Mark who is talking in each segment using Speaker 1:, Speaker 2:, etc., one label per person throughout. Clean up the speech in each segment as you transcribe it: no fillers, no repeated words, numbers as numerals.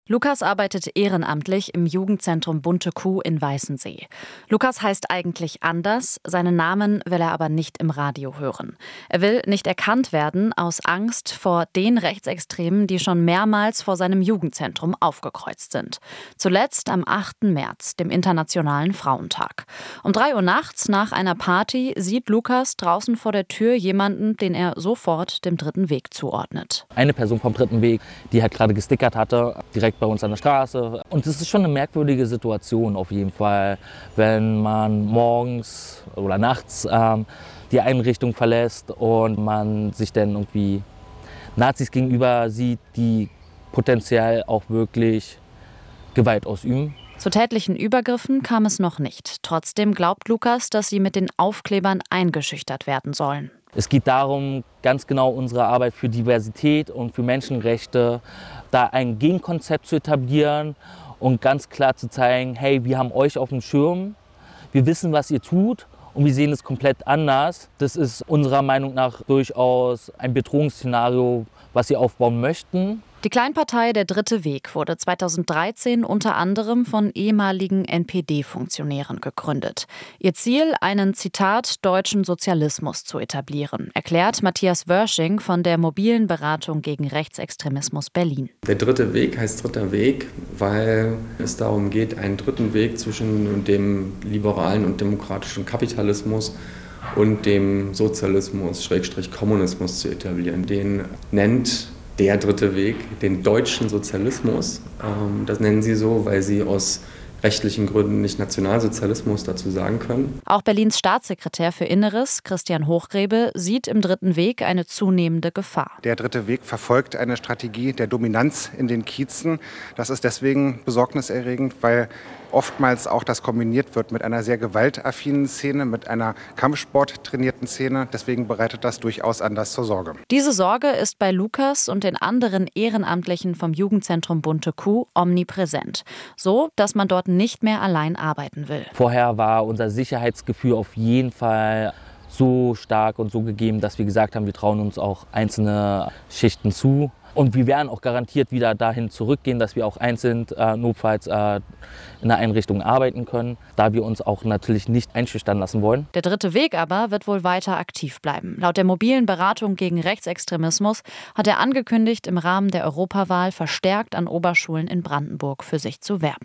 Speaker 1: Lukas arbeitet ehrenamtlich im Jugendzentrum Bunte Kuh in Weißensee. Lukas heißt eigentlich anders, seinen Namen will er aber nicht im Radio hören. Er will nicht erkannt werden aus Angst vor den Rechtsextremen, die schon mehrmals vor seinem Jugendzentrum aufgekreuzt sind. Zuletzt am 8. März, dem Internationalen Frauentag. Um 3 Uhr nachts nach einer Party sieht Lukas draußen vor der Tür jemanden, den er sofort dem Dritten Weg zuordnet.
Speaker 2: Eine Person vom Dritten Weg, die halt gerade gestickert hatte, direkt bei uns an der Straße. Und es ist schon eine merkwürdige Situation auf jeden Fall, wenn man morgens oder nachts die Einrichtung verlässt und man sich dann irgendwie Nazis gegenüber sieht, die potenziell auch wirklich Gewalt ausüben.
Speaker 1: Zu tätlichen Übergriffen kam es noch nicht. Trotzdem glaubt Lukas, dass sie mit den Aufklebern eingeschüchtert werden sollen.
Speaker 2: Es geht darum, ganz genau unsere Arbeit für Diversität und für Menschenrechte, da ein Gegenkonzept zu etablieren und ganz klar zu zeigen, hey, wir haben euch auf dem Schirm, wir wissen, was ihr tut und wir sehen es komplett anders. Das ist unserer Meinung nach durchaus ein Bedrohungsszenario, was sie aufbauen möchten.
Speaker 1: Die Kleinpartei Der Dritte Weg wurde 2013 unter anderem von ehemaligen NPD-Funktionären gegründet. Ihr Ziel, einen, Zitat, deutschen Sozialismus zu etablieren, erklärt Matthias Wörsching von der mobilen Beratung gegen Rechtsextremismus Berlin.
Speaker 3: Der Dritte Weg heißt Dritter Weg, weil es darum geht, einen dritten Weg zwischen dem liberalen und demokratischen Kapitalismus und dem Sozialismus, Kommunismus zu etablieren. Den nennt der Dritte Weg den deutschen Sozialismus. Das nennen sie so, weil sie aus rechtlichen Gründen nicht Nationalsozialismus dazu sagen können.
Speaker 1: Auch Berlins Staatssekretär für Inneres, Christian Hochgrebe, sieht im Dritten Weg eine zunehmende Gefahr.
Speaker 4: Der Dritte Weg verfolgt eine Strategie der Dominanz in den Kiezen. Das ist deswegen besorgniserregend, weil oftmals auch das kombiniert wird mit einer sehr gewaltaffinen Szene, mit einer kampfsporttrainierten Szene. Deswegen bereitet das durchaus Anlass zur Sorge.
Speaker 1: Diese Sorge ist bei Lukas und den anderen Ehrenamtlichen vom Jugendzentrum Bunte Kuh omnipräsent. So, dass man dort nicht mehr allein arbeiten will.
Speaker 2: Vorher war unser Sicherheitsgefühl auf jeden Fall so stark und so gegeben, dass wir gesagt haben, wir trauen uns auch einzelne Schichten zu. Und wir werden auch garantiert wieder dahin zurückgehen, dass wir auch einzeln notfalls in der Einrichtung arbeiten können, da wir uns auch natürlich nicht einschüchtern lassen wollen.
Speaker 1: Der Dritte Weg aber wird wohl weiter aktiv bleiben. Laut der mobilen Beratung gegen Rechtsextremismus hat er angekündigt, im Rahmen der Europawahl verstärkt an Oberschulen in Brandenburg für sich zu werben.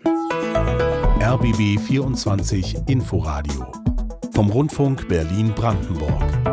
Speaker 5: RBB 24 Inforadio vom Rundfunk Berlin-Brandenburg.